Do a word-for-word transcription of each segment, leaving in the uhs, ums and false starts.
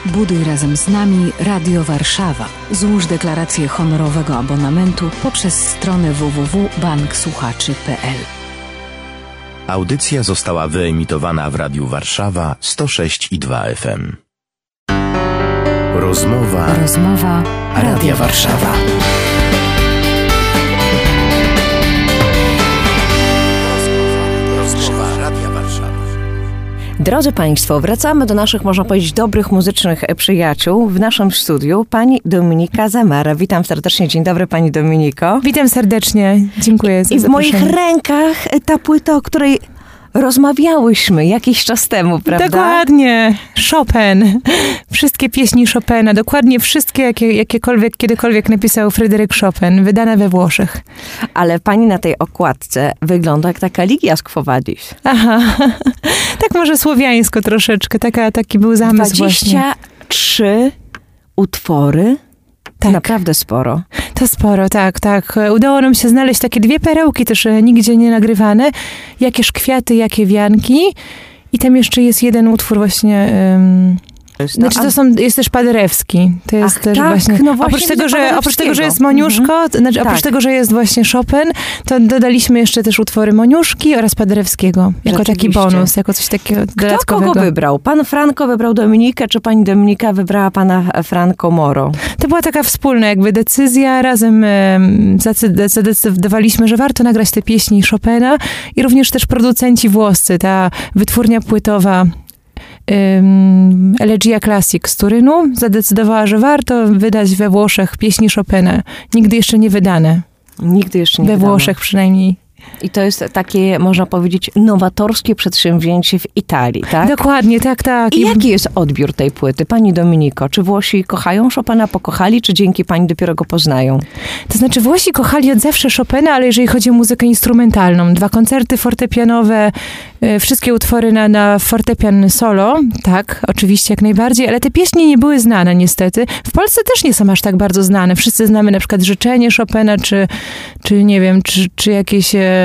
Buduj razem z nami Radio Warszawa. Złóż deklarację honorowego abonamentu poprzez stronę w w w kropka bank słuchaczy kropka p l. Audycja została wyemitowana w Radiu Warszawa sto sześć i dwa F M. Rozmowa, Rozmowa Radia Warszawa. Rozmowa Radia Warszawa. Drodzy Państwo, wracamy do naszych, można powiedzieć, dobrych muzycznych przyjaciół. W naszym studiu pani Dominika Zamara. Witam serdecznie. Dzień dobry, pani Dominiko. Witam serdecznie. Dziękuję za I w zaproszenie. moich rękach ta płyta, o której rozmawiałyśmy jakiś czas temu, prawda? Dokładnie. Chopin. Wszystkie pieśni Chopina. Dokładnie wszystkie, jakie, jakiekolwiek, kiedykolwiek napisał Fryderyk Chopin. Wydane we Włoszech. Ale pani na tej okładce wygląda jak taka Ligia z Quo Vadis. Aha. Tak może słowiańsko troszeczkę. Taka, taki był zamysł właśnie. dwadzieścia trzy utwory. Tak. Naprawdę sporo. To sporo, tak, tak. Udało nam się znaleźć takie dwie perełki też nigdzie nie nagrywane. Jakież kwiaty, jakie wianki. I tam jeszcze jest jeden utwór właśnie... Um, Znaczy to są, jest też Paderewski. To jest Ach, też tak, właśnie, no właśnie oprócz tego, że, oprócz tego, że jest Paderewskiego. Moniuszko, Mhm. to znaczy Tak. oprócz tego, że jest właśnie Chopin, to dodaliśmy jeszcze też utwory Moniuszki oraz Paderewskiego. Jako taki Rzeczywiście. bonus, jako coś takiego Kto dodatkowego. kogo wybrał? Pan Franco wybrał Dominikę, czy pani Dominika wybrała pana Franco Moro? To była taka wspólna jakby decyzja. Razem em, zacy- zadecydowaliśmy, że warto nagrać te pieśni Chopina i również też producenci włoscy, ta wytwórnia płytowa Um, Elegia Classic z Turynu zadecydowała, że warto wydać we Włoszech pieśni Chopina. Nigdy jeszcze nie wydane. Nigdy jeszcze nie We wydano. Włoszech przynajmniej. I to jest takie, można powiedzieć, nowatorskie przedsięwzięcie w Italii, tak? Dokładnie, tak, tak. I jaki jest odbiór tej płyty, pani Dominiko? Czy Włosi kochają Chopina, pokochali, czy dzięki pani dopiero go poznają? To znaczy Włosi kochali od zawsze Chopina, ale jeżeli chodzi o muzykę instrumentalną, dwa koncerty fortepianowe, y, wszystkie utwory na, na fortepian solo, tak, oczywiście jak najbardziej, ale te pieśni nie były znane niestety. W Polsce też nie są aż tak bardzo znane. Wszyscy znamy na przykład Życzenie Chopina, czy, czy nie wiem, czy, czy jakieś e,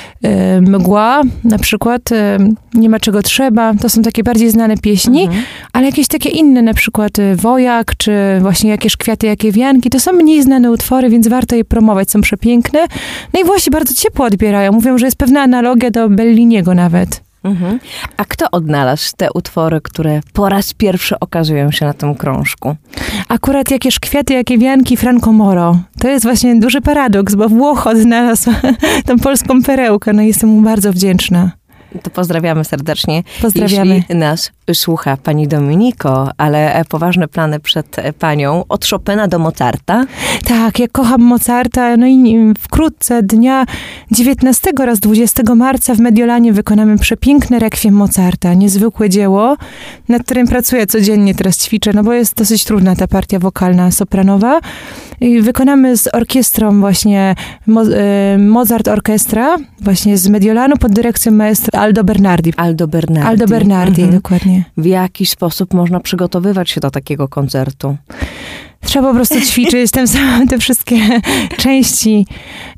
e, Mgła na przykład, e, Nie ma czego trzeba. To są takie bardziej znane pieśni, Mhm. ale jakieś takie inne, na przykład e, Wojak, czy właśnie Jakież kwiaty, jakie wianki, to są mniej znane utwory, więc warto je promować, są przepiękne. No i Włosi bardzo ciepło odbierają. Mówią, że jest pewna analogia do Belliniego nawet. Mhm. A kto odnalazł te utwory, które po raz pierwszy okazują się na tym krążku? Akurat Jakież kwiaty, jakie wianki Franco Moro. To jest właśnie duży paradoks, bo Włoch odnalazł tą polską perełkę. No jestem mu bardzo wdzięczna. To pozdrawiamy serdecznie. Pozdrawiamy. Jeśli nas słucha pani Dominiko, ale poważne plany przed panią od Chopina do Mozarta. Tak, ja kocham Mozarta, no i wkrótce dnia dziewiętnastego oraz dwudziestego marca w Mediolanie wykonamy przepiękne rekwiem Mozarta, niezwykłe dzieło, nad którym pracuję codziennie, teraz ćwiczę, no bo jest dosyć trudna ta partia wokalna, sopranowa. I wykonamy z orkiestrą właśnie Mo- y, Mozart Orkiestra, właśnie z Mediolanu pod dyrekcją maestra Aldo Bernardi. Aldo Bernardi. Aldo Bernardi, Mhm. dokładnie. W jaki sposób można przygotowywać się do takiego koncertu? Trzeba po prostu ćwiczyć, tam są te wszystkie części.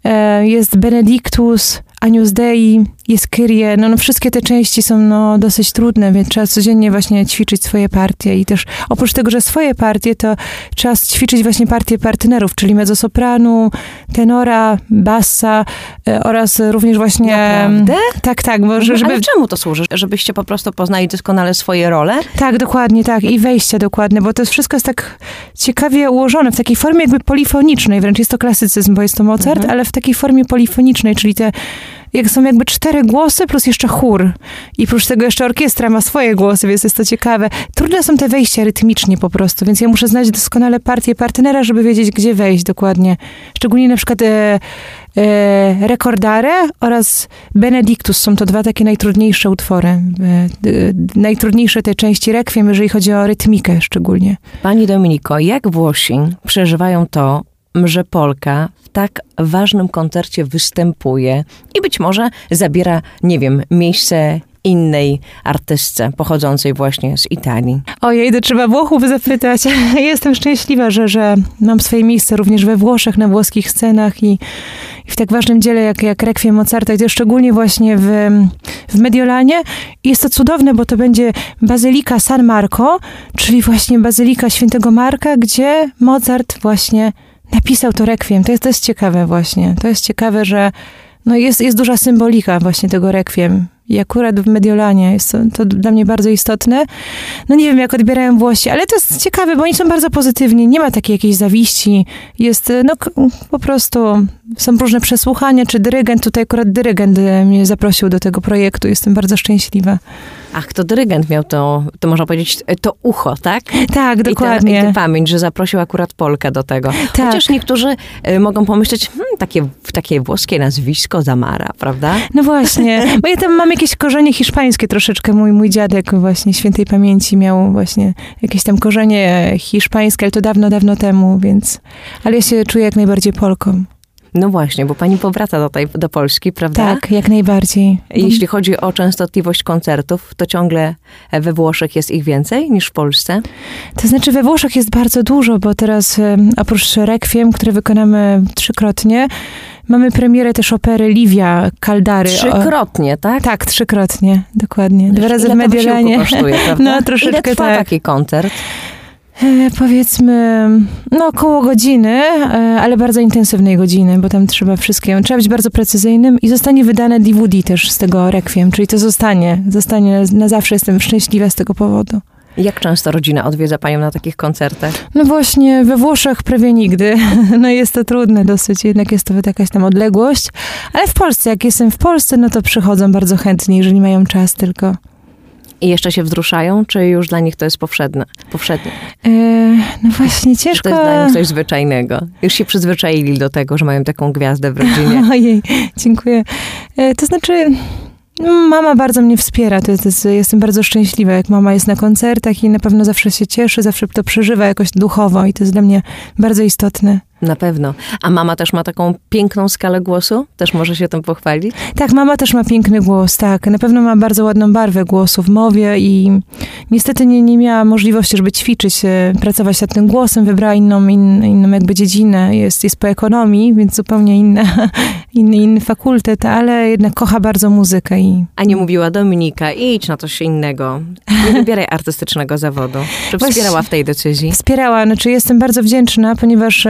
E, Jest Benedictus, Agnus Dei, jest Kyrie. No, no wszystkie te części są no, dosyć trudne, więc trzeba codziennie właśnie ćwiczyć swoje partie i też oprócz tego, że swoje partie, to trzeba ćwiczyć właśnie partie partnerów, czyli mezzosopranu, tenora, bassa e, oraz również właśnie... Naprawdę? Tak, tak, bo żeby... Ale czemu to służy? Żebyście po prostu poznali doskonale swoje role? Tak, dokładnie, tak. I wejścia dokładne, bo to wszystko jest tak ciekawie ułożone, w takiej formie jakby polifonicznej, wręcz jest to klasycyzm, bo jest to Mozart, Mhm. ale w takiej formie polifonicznej, czyli te jak są jakby cztery głosy plus jeszcze chór. I oprócz tego jeszcze orkiestra ma swoje głosy, więc jest to ciekawe. Trudne są te wejścia rytmicznie po prostu, więc ja muszę znać doskonale partię partnera, żeby wiedzieć, gdzie wejść dokładnie. Szczególnie na przykład e, e, Recordare oraz Benedictus są to dwa takie najtrudniejsze utwory. E, e, najtrudniejsze te części rekwiem, jeżeli chodzi o rytmikę szczególnie. Pani Dominiko, jak Włosi przeżywają to, że Polka w tak ważnym koncercie występuje i być może zabiera, nie wiem, miejsce innej artystce pochodzącej właśnie z Italii? Ojej, to trzeba Włochów zapytać. Jestem szczęśliwa, że, że mam swoje miejsce również we Włoszech, na włoskich scenach i i w tak ważnym dziele jak, jak Requiem Mozarta, i to szczególnie właśnie w, w Mediolanie. I jest to cudowne, bo to będzie Bazylika San Marco, czyli właśnie Bazylika Świętego Marka, gdzie Mozart właśnie napisał to Requiem. To jest, to jest ciekawe właśnie. To jest ciekawe, że no jest, jest duża symbolika właśnie tego Requiem. I akurat w Mediolanie jest to, to dla mnie bardzo istotne. No nie wiem, jak odbierają Włosi, ale to jest ciekawe, bo oni są bardzo pozytywni. Nie ma takiej jakiejś zawiści. Jest, no po prostu są różne przesłuchania, czy dyrygent. Tutaj akurat dyrygent mnie zaprosił do tego projektu. Jestem bardzo szczęśliwa. Ach, to dyrygent miał to, to można powiedzieć, to ucho, tak? Tak, dokładnie. I tę pamięć, że zaprosił akurat Polkę do tego. Tak. Chociaż niektórzy y, mogą pomyśleć, hmm, takie, takie włoskie nazwisko Zamara, prawda? No właśnie, bo ja tam mam jakieś korzenie hiszpańskie troszeczkę. Mój, mój dziadek właśnie świętej pamięci miał właśnie jakieś tam korzenie hiszpańskie, ale to dawno, dawno temu, więc... Ale ja się czuję jak najbardziej Polką. No właśnie, bo pani powraca do, tej, do Polski, prawda? Tak, jak najbardziej. Jeśli chodzi o częstotliwość koncertów, to ciągle we Włoszech jest ich więcej niż w Polsce? To znaczy we Włoszech jest bardzo dużo, bo teraz oprócz Requiem, które wykonamy trzykrotnie, mamy premierę też opery Livia Caldary. Trzykrotnie, tak? Tak, trzykrotnie, dokładnie. Dwa razy ile w Mediolanie. To kosztuje, prawda? No troszeczkę ile trwa tak. taki koncert? E, powiedzmy, no około godziny, e, ale bardzo intensywnej godziny, bo tam trzeba wszystkiego, trzeba być bardzo precyzyjnym i zostanie wydane D V D też z tego Requiem, czyli to zostanie, zostanie na zawsze, jestem szczęśliwa z tego powodu. Jak często rodzina odwiedza panią na takich koncertach? No właśnie, we Włoszech prawie nigdy. No jest to trudne dosyć, jednak jest to jakaś tam odległość, ale w Polsce, jak jestem w Polsce, no to przychodzą bardzo chętnie, jeżeli mają czas tylko. I jeszcze się wzruszają, czy już dla nich to jest powszedne? powszednie? Yy, no właśnie, ciężko... Czy to jest dla nich coś zwyczajnego? Już się przyzwyczaili do tego, że mają taką gwiazdę w rodzinie. Ojej, dziękuję. Yy, to znaczy... Mama bardzo mnie wspiera, to jest, to jest, jestem bardzo szczęśliwa, jak mama jest na koncertach i na pewno zawsze się cieszy, zawsze to przeżywa jakoś duchowo i to jest dla mnie bardzo istotne. Na pewno. A mama też ma taką piękną skalę głosu? Też może się tym pochwalić? Tak, mama też ma piękny głos, tak. Na pewno ma bardzo ładną barwę głosu w mowie i niestety nie, nie miała możliwości, żeby ćwiczyć, pracować nad tym głosem. Wybrała inną, in, inną jakby dziedzinę. Jest, jest po ekonomii, więc zupełnie inna, inny, inny fakultet, ale jednak kocha bardzo muzykę. I... A nie mówiła Dominika, idź na coś innego. Nie wybieraj artystycznego zawodu. Czy wspierała Właśnie, w tej decyzji? Wspierała. Znaczy jestem bardzo wdzięczna, ponieważ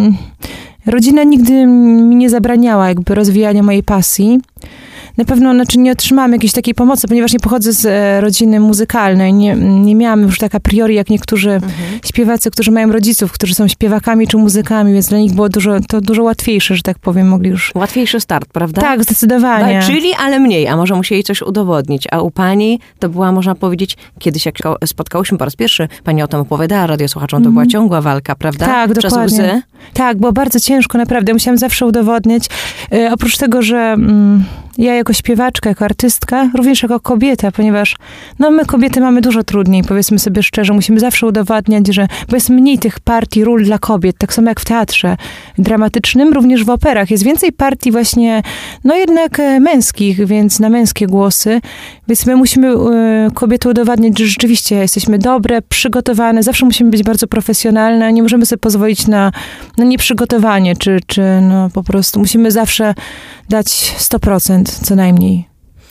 rodzina nigdy mi nie zabraniała jakby rozwijania mojej pasji. Na pewno znaczy nie otrzymałam jakiejś takiej pomocy, ponieważ nie pochodzę z rodziny muzykalnej. Nie, nie miałam już tak a priori jak niektórzy mhm. śpiewacy, którzy mają rodziców, którzy są śpiewakami czy muzykami, więc dla nich było dużo, to dużo łatwiejsze, że tak powiem, mogli już... Łatwiejszy start, prawda? Tak, zdecydowanie. Walczyli, ale mniej, a może musieli coś udowodnić. A u pani to była, można powiedzieć, kiedyś jak spotkałyśmy po raz pierwszy, pani o tym opowiadała radiosłuchaczom, to mhm. była ciągła walka, prawda? Tak, dokładnie. Przez łzy? Tak, było bardzo ciężko, naprawdę. Musiałam zawsze udowodnić. E, oprócz tego, że mm, ja jako śpiewaczka, jako artystka, również jako kobieta, ponieważ no my kobiety mamy dużo trudniej, powiedzmy sobie szczerze, musimy zawsze udowadniać, że bo jest mniej tych partii, ról dla kobiet, tak samo jak w teatrze dramatycznym, również w operach. Jest więcej partii właśnie, no jednak męskich, więc na męskie głosy, więc my musimy y, kobiety udowadniać, że rzeczywiście jesteśmy dobre, przygotowane, zawsze musimy być bardzo profesjonalne, nie możemy sobie pozwolić na, na nieprzygotowanie, czy, czy no po prostu musimy zawsze dać sto procent co najmniej.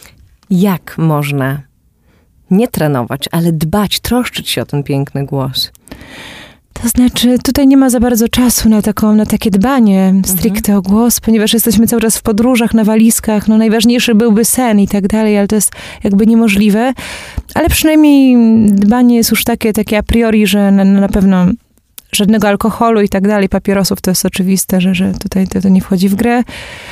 Jak można nie trenować, ale dbać, troszczyć się o ten piękny głos? To znaczy, tutaj nie ma za bardzo czasu na, taką, na takie dbanie stricte mhm. o głos, ponieważ jesteśmy cały czas w podróżach, na walizkach, no najważniejszy byłby sen i tak dalej, ale to jest jakby niemożliwe. Ale przynajmniej dbanie jest już takie, takie a priori, że na, na pewno żadnego alkoholu i tak dalej, papierosów to jest oczywiste, że, że tutaj to, to nie wchodzi w grę.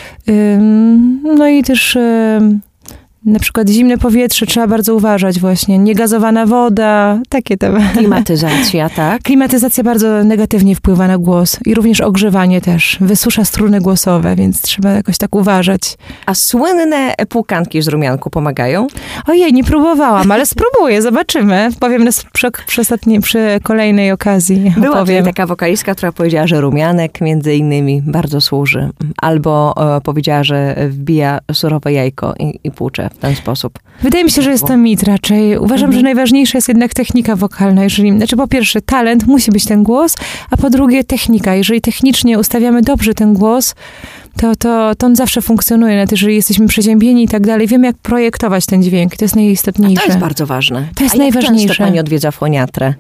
Ym, no i też ym, na przykład zimne powietrze trzeba bardzo uważać właśnie. Niegazowana woda, takie tam. Klimatyzacja, tak? Klimatyzacja bardzo negatywnie wpływa na głos i również ogrzewanie też. Wysusza struny głosowe, więc trzeba jakoś tak uważać. A słynne płukanki z rumianku pomagają? Ojej, nie próbowałam, ale spróbuję, zobaczymy. Powiem na, przy, przy, ostatniej, przy kolejnej okazji. Była tutaj taka wokalistka, która powiedziała, że rumianek między innymi bardzo służy. Albo e, powiedziała, że wbija surowe jajko i, i płucze w ten sposób. Wydaje mi się, że jest to mit raczej. Uważam, mhm. że najważniejsza jest jednak technika wokalna. Jeżeli, znaczy po pierwsze talent, musi być ten głos, a po drugie technika. Jeżeli technicznie ustawiamy dobrze ten głos, to, to, to on zawsze funkcjonuje, nawet jeżeli jesteśmy przeziębieni i tak dalej. Wiemy, jak projektować ten dźwięk. To jest najistotniejsze. A to jest bardzo ważne. To jest A jak najważniejsze. często pani odwiedza foniatrę?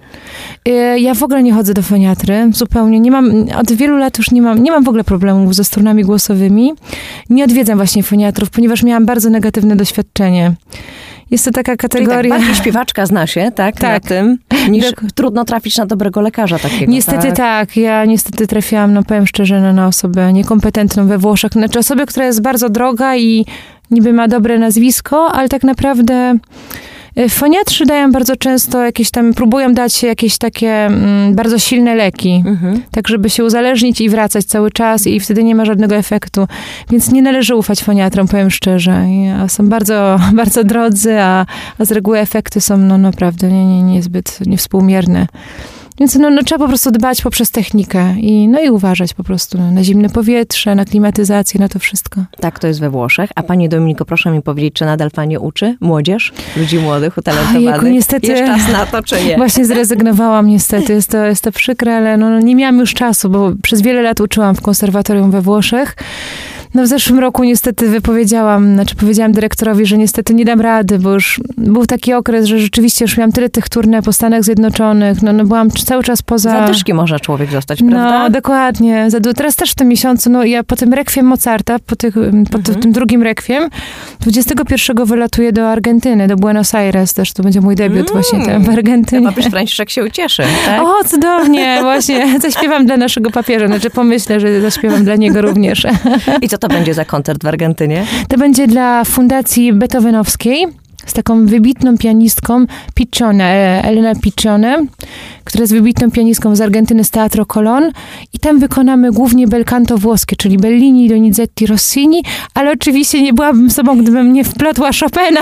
Ja w ogóle nie chodzę do foniatry, zupełnie. Nie mam, od wielu lat już nie mam, nie mam w ogóle problemów ze strunami głosowymi. Nie odwiedzam właśnie foniatrów, ponieważ miałam bardzo negatywne doświadczenie. Jest to taka kategoria... Czyli tak bardziej śpiewaczka zna się, tak? Tak. Na tym, niż Dok- trudno trafić na dobrego lekarza takiego. Niestety tak. tak. Ja niestety trafiłam, no powiem szczerze, no, na osobę niekompetentną we Włoszech. Znaczy osobę, która jest bardzo droga i niby ma dobre nazwisko, ale tak naprawdę... Foniatrzy dają bardzo często jakieś tam, próbują dać jakieś takie mm, bardzo silne leki, mhm. tak żeby się uzależnić i wracać cały czas i wtedy nie ma żadnego efektu. Więc nie należy ufać foniatrom, powiem szczerze. Ja, są bardzo, bardzo drodzy, a, a z reguły efekty są no naprawdę nie, nie, niezbyt niewspółmierne. Więc no, no, trzeba po prostu dbać poprzez technikę i, no i uważać po prostu no, na zimne powietrze, na klimatyzację, na to wszystko. Tak, to jest we Włoszech. A pani Dominiko, proszę mi powiedzieć, czy nadal pani uczy młodzież, ludzi młodych, utalentowanych? Ojejku, niestety, jest czas na to, czy nie? Właśnie zrezygnowałam niestety. Jest to, jest to przykre, ale no, nie miałam już czasu, bo przez wiele lat uczyłam w konserwatorium we Włoszech. No w zeszłym roku niestety wypowiedziałam, znaczy powiedziałam dyrektorowi, że niestety nie dam rady, bo już był taki okres, że rzeczywiście już miałam tyle tych tournée po Stanach Zjednoczonych, no, no byłam cały czas poza... Zadyszki może człowiek zostać, prawda? No, dokładnie. Teraz też w tym miesiącu, no ja po tym rekwiem Mozarta, po, tych, po mhm. tym drugim rekwiem, dwudziestego pierwszego wylatuję do Argentyny, do Buenos Aires też, to będzie mój debiut mm. właśnie tam w Argentynie. Papież Franciszek się ucieszy, tak? O, cudownie, właśnie, zaśpiewam dla naszego papieża, znaczy pomyślę, że zaśpiewam dla niego również. I co to będzie za koncert w Argentynie? To będzie dla Fundacji Beethovenowskiej z taką wybitną pianistką Piccione, Elena Piccione, która jest wybitną pianistką z Argentyny, z Teatro Colón. I tam wykonamy głównie bel canto włoskie, czyli Bellini, Donizetti, Rossini, ale oczywiście nie byłabym sobą, gdybym nie wplotła Chopina.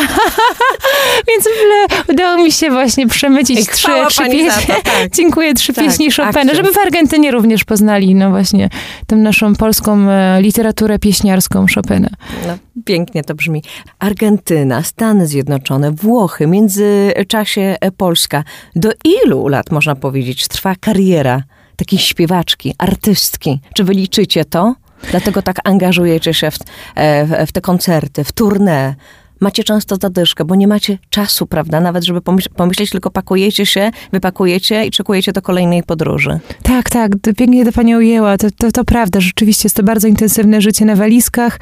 Więc w ogóle udało mi się właśnie przemycić trzy, trzy pieśni. Tak. Dziękuję, trzy tak, pieśni Chopina, akcja. Żeby w Argentynie również poznali, no właśnie, tę naszą polską literaturę pieśniarską Chopina. No, pięknie to brzmi. Argentyna, Stany Zjednoczone, Włochy, w międzyczasie Polska. Do ilu lat, można powiedzieć, trwa kariera takiej śpiewaczki, artystki? Czy wy liczycie to? Dlatego tak angażujecie się w, w, w te koncerty, w tournée. Macie często zadyszkę, bo nie macie czasu, prawda? Nawet żeby pomyśleć, pomyśleć, tylko pakujecie się, wypakujecie i czekujecie do kolejnej podróży. Tak, tak. Pięknie to pani ujęła. To, to, to prawda. Rzeczywiście jest to bardzo intensywne życie na walizkach.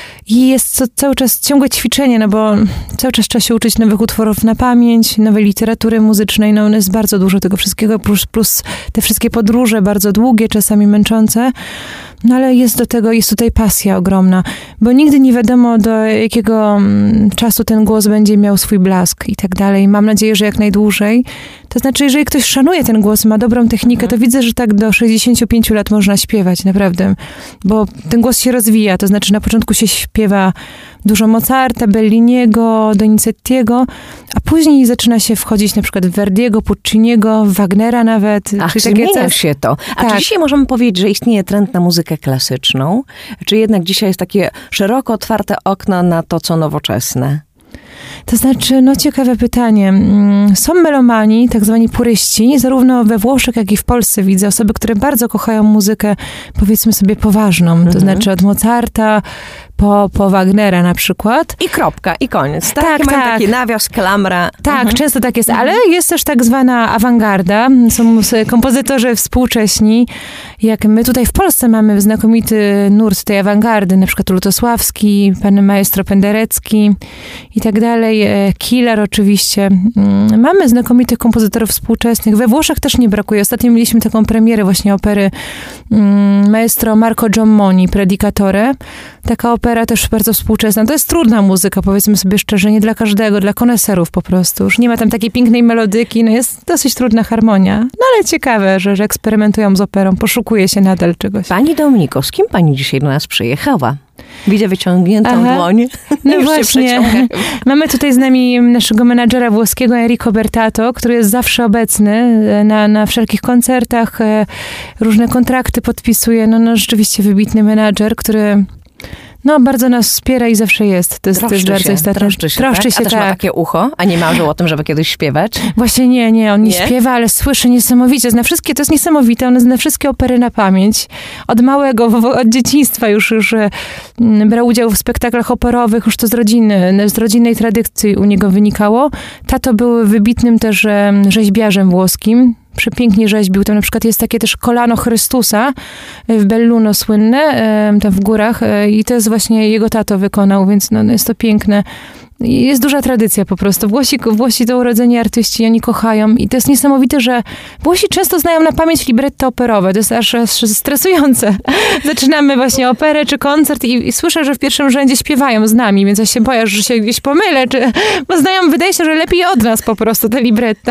I jest to cały czas ciągłe ćwiczenie, no bo cały czas trzeba się uczyć nowych utworów na pamięć, nowej literatury muzycznej, no jest bardzo dużo tego wszystkiego, plus, plus te wszystkie podróże, bardzo długie, czasami męczące, no ale jest do tego, jest tutaj pasja ogromna, bo nigdy nie wiadomo, do jakiego czasu ten głos będzie miał swój blask i tak dalej. Mam nadzieję, że jak najdłużej. To znaczy, jeżeli ktoś szanuje ten głos, ma dobrą technikę, to widzę, że tak do sześćdziesięciu pięciu lat można śpiewać, naprawdę, bo ten głos się rozwija, to znaczy na początku się śpiewa dużo Mozarta, Belliniego, Donizettiego, a później zaczyna się wchodzić na przykład w Verdiego, Pucciniego, Wagnera nawet. Ach, czyli zmienia takie się to. A tak. Czy dzisiaj możemy powiedzieć, że istnieje trend na muzykę klasyczną? Czy jednak dzisiaj jest takie szeroko otwarte okno na to, co nowoczesne? To znaczy, no ciekawe pytanie. Są melomani, tak zwani puryści, zarówno we Włoszech, jak i w Polsce widzę osoby, które bardzo kochają muzykę, powiedzmy sobie, poważną. Mhm. To znaczy od Mozarta po, po Wagnera na przykład. I kropka, i koniec. Tak, tak. Mają tak. taki nawias, klamra. Tak, mhm. często tak jest, ale jest też tak zwana awangarda. Są kompozytorzy współcześni. Jak my tutaj w Polsce mamy znakomity nurt tej awangardy, na przykład Lutosławski, pan maestro Penderecki i tak dalej. Killer oczywiście. Mamy znakomitych kompozytorów współczesnych. We Włoszech też nie brakuje. Ostatnio mieliśmy taką premierę właśnie opery maestro Marco Giammoni, Predicatore. Taka opera też bardzo współczesna. To jest trudna muzyka, powiedzmy sobie szczerze, nie dla każdego, dla koneserów po prostu. Już nie ma tam takiej pięknej melodyki, no jest dosyć trudna harmonia. No ale ciekawe, że, że eksperymentują z operą, poszukuje się nadal czegoś. Pani Dominiko, z kim pani dzisiaj do nas przyjechała? Widzę wyciągniętą Aha. dłoń. No już właśnie. Mamy tutaj z nami naszego menadżera włoskiego Enrico Bertato, który jest zawsze obecny na, na wszelkich koncertach. Różne kontrakty podpisuje. No, no rzeczywiście wybitny menadżer, który No, bardzo nas wspiera i zawsze jest. To jest, to jest bardzo się, istotne. troszczy się, troszczy tak? się, A też tak. ma takie ucho, a nie marzył o tym, żeby kiedyś śpiewać? Właśnie nie, nie, on nie, Nie? śpiewa, ale słyszy niesamowicie. Zna wszystkie, to jest niesamowite, on zna wszystkie opery na pamięć. Od małego, w- od dzieciństwa już, już e, m, brał udział w spektaklach operowych, już to z rodziny, z rodzinnej tradycji u niego wynikało. Tato był wybitnym też e, rzeźbiarzem włoskim. Przepięknie rzeźbił. Tam na przykład jest takie też kolano Chrystusa w Belluno słynne, e, tam w górach e, i to jest właśnie jego tato wykonał, więc no, jest to piękne. I jest duża tradycja po prostu. Włosi, Włosi to urodzeni artyści, oni kochają i to jest niesamowite, że Włosi często znają na pamięć libretto operowe. To jest aż, aż stresujące. Zaczynamy właśnie operę czy koncert i, i słyszę, że w pierwszym rzędzie śpiewają z nami, więc ja się boję, że się gdzieś pomylę, czy, bo znają, wydaje się, że lepiej od nas po prostu te libretta.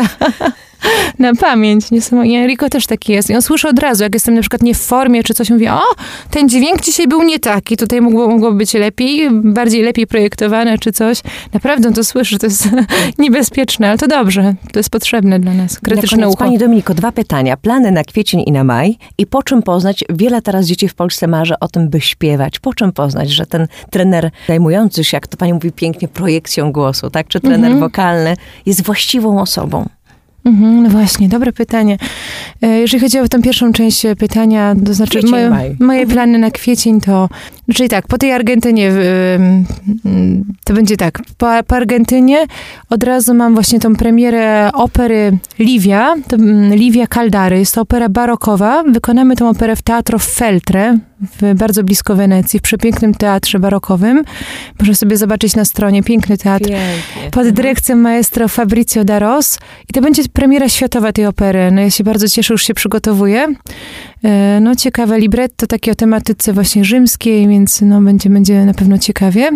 Na pamięć. Niesamowite. Enrico też taki jest. I on słyszy od razu, jak jestem na przykład nie w formie, czy coś, mówi, o, ten dźwięk dzisiaj był nie taki, tutaj mogło, mogło być lepiej, bardziej lepiej projektowane, czy coś. Naprawdę on to słyszy, to jest niebezpieczne, ale to dobrze. To jest potrzebne dla nas. Krytyczne Na koniec, ucho. Pani Dominiko, dwa pytania. Plany na kwiecień i na maj i po czym poznać, wiele teraz dzieci w Polsce marzy o tym, by śpiewać. Po czym poznać, że ten trener zajmujący się, jak to pani mówi pięknie, projekcją głosu, tak? Czy trener Mhm. wokalny jest właściwą osobą? Mhm, no właśnie, dobre pytanie. E, Jeżeli chodzi o tę pierwszą część pytania, to znaczy Kwiecień, moje, maj. moje plany na kwiecień to, czyli tak, po tej Argentynie ym, ym, to będzie tak, po, po Argentynie od razu mam właśnie tą premierę opery Livia, to, ym, Livia Caldary, jest to opera barokowa, wykonamy tę operę w Teatro Feltre, w, bardzo blisko Wenecji, w przepięknym teatrze barokowym. Można sobie zobaczyć na stronie, piękny teatr. Pięknie. Pod dyrekcją maestro Fabrizio Daros. I to będzie premiera światowa tej opery. No ja się bardzo cieszę, już się przygotowuję. E, No ciekawe libretto, takie o tematyce właśnie rzymskiej, więc no będzie, będzie na pewno ciekawie.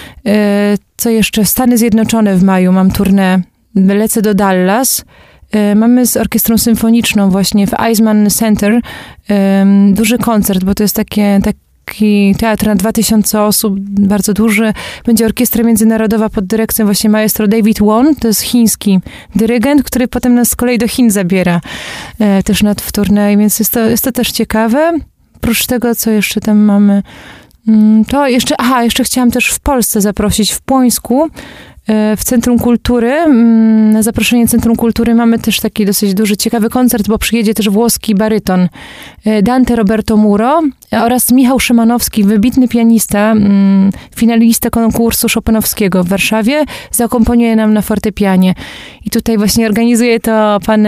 E, Co jeszcze? Stany Zjednoczone w maju mam tournée. Lecę do Dallas. E, Mamy z orkiestrą symfoniczną właśnie w Eisman Center em, duży koncert, bo to jest takie, taki teatr na dwa tysiące osób, bardzo duży. Będzie orkiestra międzynarodowa pod dyrekcją właśnie maestro David Won, to jest chiński dyrygent, który potem nas z kolei do Chin zabiera e, też na w tournée, więc jest to, jest to też ciekawe. Oprócz tego, co jeszcze tam mamy, mm, to jeszcze, aha, jeszcze chciałam też w Polsce zaprosić w Płońsku, w Centrum Kultury. Na zaproszenie Centrum Kultury mamy też taki dosyć duży, ciekawy koncert, bo przyjedzie też włoski baryton Dante Roberto Muro oraz Michał Szymanowski, wybitny pianista, finalista konkursu chopinowskiego w Warszawie, zakomponiuje nam na fortepianie. I tutaj właśnie organizuje to pan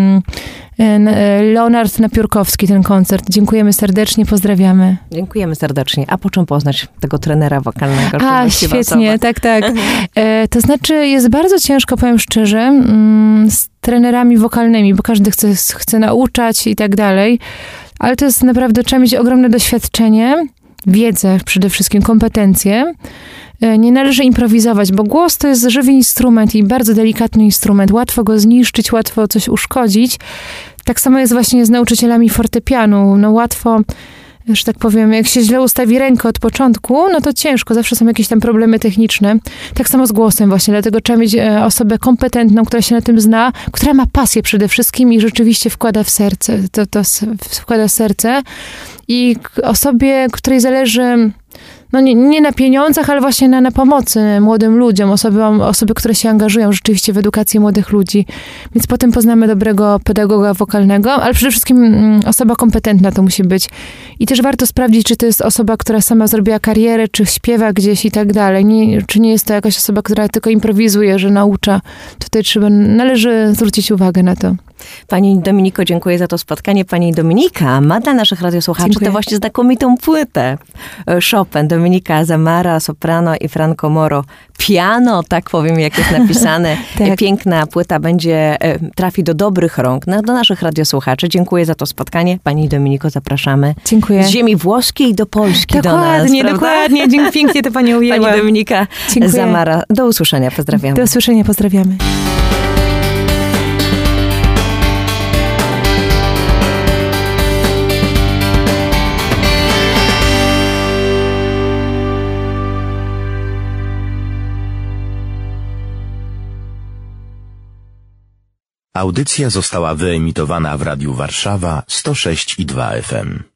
Leonard Napiórkowski, ten koncert. Dziękujemy serdecznie, pozdrawiamy. Dziękujemy serdecznie. A po czym poznać tego trenera wokalnego? czy A, właściwa świetnie, osoba? tak, tak. E, to znaczy jest bardzo ciężko, powiem szczerze, mm, z trenerami wokalnymi, bo każdy chce, chce nauczać i tak dalej, ale to jest naprawdę, trzeba mieć ogromne doświadczenie, wiedzę przede wszystkim, kompetencje. E, nie należy improwizować, bo głos to jest żywy instrument i bardzo delikatny instrument. Łatwo go zniszczyć, łatwo coś uszkodzić. Tak samo jest właśnie z nauczycielami fortepianu. No łatwo, że tak powiem, jak się źle ustawi rękę od początku, no to ciężko, zawsze są jakieś tam problemy techniczne. Tak samo z głosem właśnie, dlatego trzeba mieć e, osobę kompetentną, która się na tym zna, która ma pasję przede wszystkim i rzeczywiście wkłada w serce, to, to s- wkłada w serce i k- osobie, której zależy, no nie, nie na pieniądzach, ale właśnie na, na pomocy młodym ludziom, osobom, osoby, które się angażują rzeczywiście w edukację młodych ludzi. Więc potem poznamy dobrego pedagoga wokalnego, ale przede wszystkim mm, osoba kompetentna to musi być. I też warto sprawdzić, czy to jest osoba, która sama zrobiła karierę, czy śpiewa gdzieś i tak dalej. Nie, czy nie jest to jakaś osoba, która tylko improwizuje, że naucza. Tutaj trzeba, należy zwrócić uwagę na to. Pani Dominiko, dziękuję za to spotkanie. Pani Dominika ma dla naszych radiosłuchaczy Dziękuję. to właśnie znakomitą płytę. Chopin, Dominika Zamara, soprano i Franco Moro. Piano, tak powiem, jak jest napisane. Tak. Piękna płyta będzie, e, trafi do dobrych rąk, no, do naszych radiosłuchaczy. Dziękuję za to spotkanie. Pani Dominiko, zapraszamy Dziękuję. z ziemi włoskiej do Polski do nas. Dokładnie, prawda? dokładnie. Dzięki, pięknie to pani ujęła. Pani Dominika Dziękuję. Zamara. Do usłyszenia. Pozdrawiamy. Do usłyszenia, pozdrawiamy. Audycja została wyemitowana w Radiu Warszawa sto sześć i dwa F M.